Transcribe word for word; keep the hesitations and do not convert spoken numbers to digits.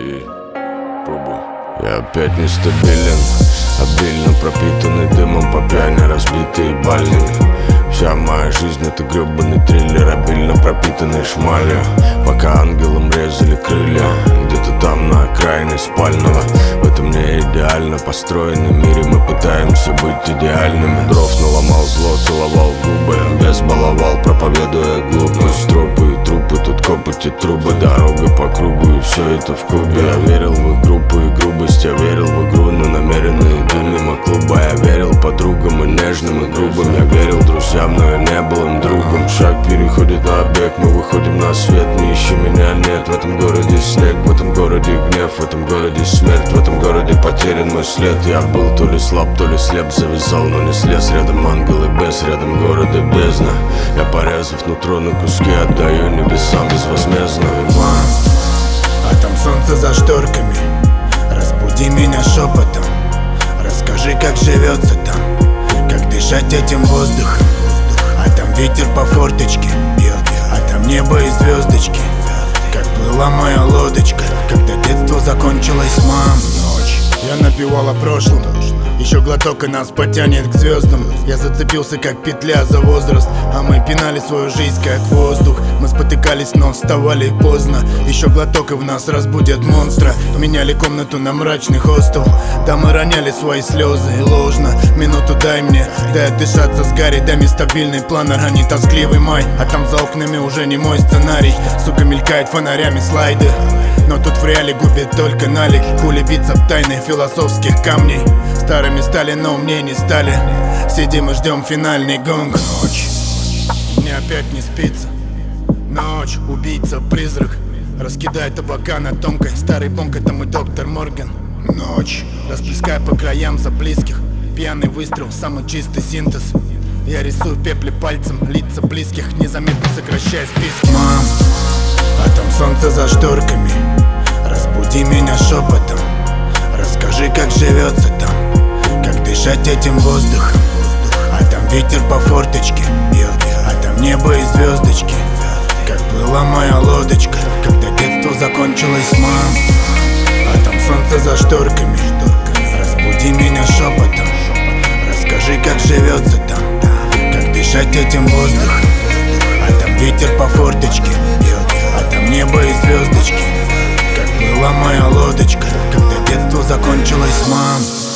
И пробую. Я опять нестабилен, обильно пропитанный дымом, по пьяни разбитый бальник. Вся моя жизнь это гребаный триллер, обильно пропитанный шмалью. Пока ангелам резали крылья, где-то там на окраине спального. В этом не идеально построенном мире мы пытаемся быть идеальными. Дров наломал зло, целовал в губы, без баловал, проповедуя глупость. Тропы и трупы, тут копоти трубы, дорога по кругу, и все это в клубе. Я верил в их группу и грубость, я верил в игру, но намеренные дым мимо клуба. Я верил подругам и нежным, и грубым, я верил друзьям, но я не был им другом. Шаг переходит на бег, мы выходим на свет. Не ищи меня, нет, в этом городе снег, в этом городе гнев, в этом городе смерть, в этом городе потерян мой след. Я был то ли слаб, то ли слеп, завязал, но не слез. Рядом ангелы без, рядом города бездна. Я, порезав нутро на куски, отдаю небесам безвозмездно. Мам, а там солнце за шторками, разбуди меня шепотом, расскажи, как живется там, как дышать этим воздухом. А там ветер по форточке бьет, а там небо и звездочки, как плыла моя лодочка, когда детство закончилось, мам. Ночь, я напевал о прошлом, еще глоток и нас потянет к звездам. Я зацепился как петля за возраст, а мы пинали свою жизнь как воздух. Мы спотыкались, но вставали поздно. Еще глоток и в нас разбудят монстра. Меняли комнату на мрачный хостел. Да мы роняли свои слезы и ложно. Минуту дай мне, дай отдышаться с Гарри. Дай мне стабильный план, ранний тоскливый май. А там за окнами уже не мой сценарий. Сука мелькает фонарями слайды, но тут в реале губит только налик. Пули биться в тайны философских камней. Старыми стали, но умнее не стали. Сидим и ждем финальный гонг. Ночь, мне опять не спится. Ночь, убийца, призрак раскидает табака на тонкой. Старый бонг, это мой доктор Морган. Ночь, расплескай по краям за близких. Пьяный выстрел, самый чистый синтез. Я рисую в пепле пальцем лица близких, незаметно сокращая списки. Мам, а там солнце за шторками, разбуди меня шепотом, расскажи, как живется там, как дышать этим воздухом. А там ветер по форточке бьет, а там небо и звездочки, как плыла моя лодочка, когда детство закончилось, мам. А там солнце за шторками, разбуди меня шепотом, расскажи, как живется там, как дышать этим воздухом. А там ветер по форточке бьет, а там небо и звездочки, как плыла моя лодочка, когда детство закончилось, мам.